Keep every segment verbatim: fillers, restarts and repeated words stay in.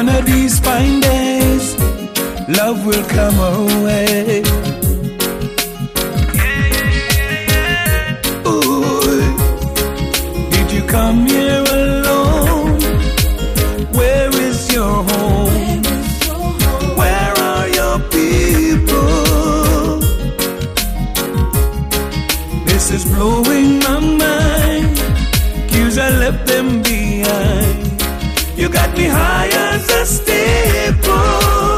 One of these fine days, love will come our way. Ooh, did you come here alone? Where is your home? Where are your people? This is blowing my mind, 'cause I left them behind. You got me high as a staple.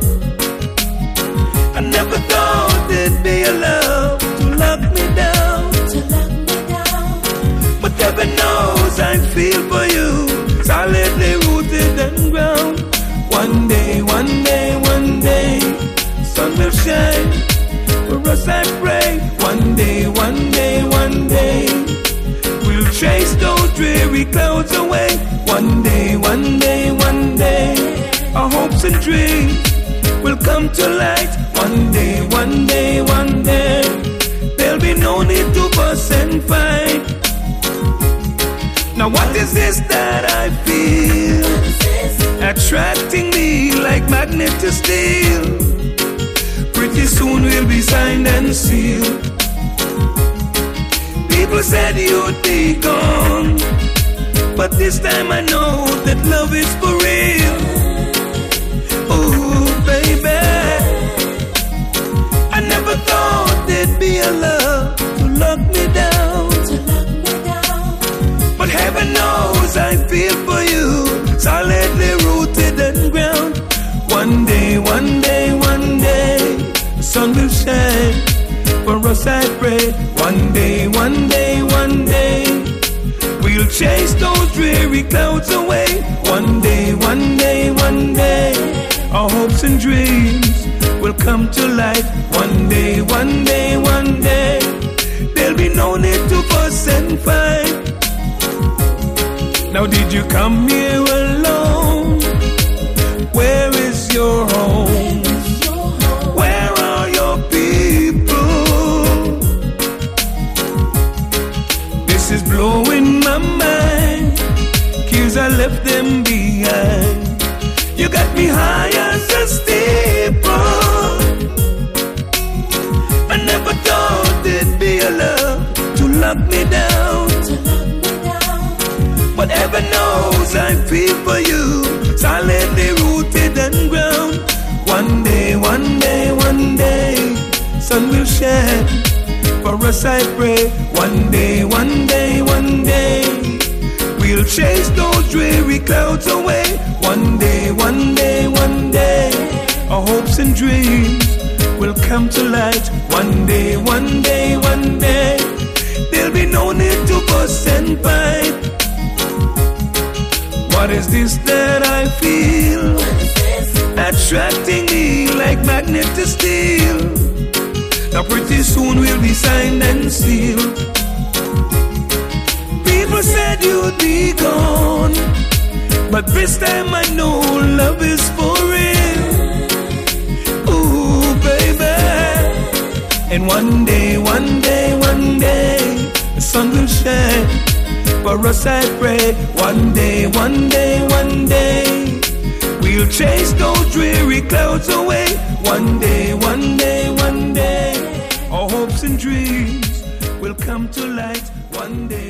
I never thought there'd be a love to lock me down. To lock me down. But heaven knows I feel for you, solidly rooted and ground. One day, one day, one day, sun will shine. For us I pray. One day, one day, one day, we'll chase those dreary clouds away. One day, one day, one day, our hopes and dreams will come to light. One day, one day, one day, there'll be no need to fuss and fight. Now what is this that I feel, attracting me like magnet to steel? Pretty soon we'll be signed and sealed. People said you'd be gone, but this time I know that love is for real. Ooh, baby, I never thought there'd be a love to lock me down. To lock me down. But heaven knows I feel for you, solidly rooted and ground. One day, one day, one day, the sun will shine. For us I pray. One day, one day, one day, we'll chase those dreary clouds away. One day, one day, one day, our hopes and dreams will come to light. One day, one day, one day, there'll be no need to fuss and fight. Now did you come here alone? Where is your home? Where are your people? This is blowing my mind, 'cause I left them behind. You got me high as a staple. I never thought there'd be a love to lock me down. To lock me down. But heaven knows I feel for you, solidly rooted and ground. One day, one day, one day, sun will shine. For us I pray. One day, one day, one day, we'll chase those dreary clouds away. One day, one day, one day, our hopes and dreams will come to light. One day, one day, one day, there'll be no need to fuss and fight. What is this that I feel, attracting me like magnet to steel? Now pretty soon we'll be signed and sealed. People said you'd be gone, but this time I know love is for real. Ooh, baby. And one day, one day, one day, the sun will shine. For us I pray. One day, one day, one day, we'll chase those dreary clouds away. One day, one day, one day, our hopes and dreams will come to light. One day.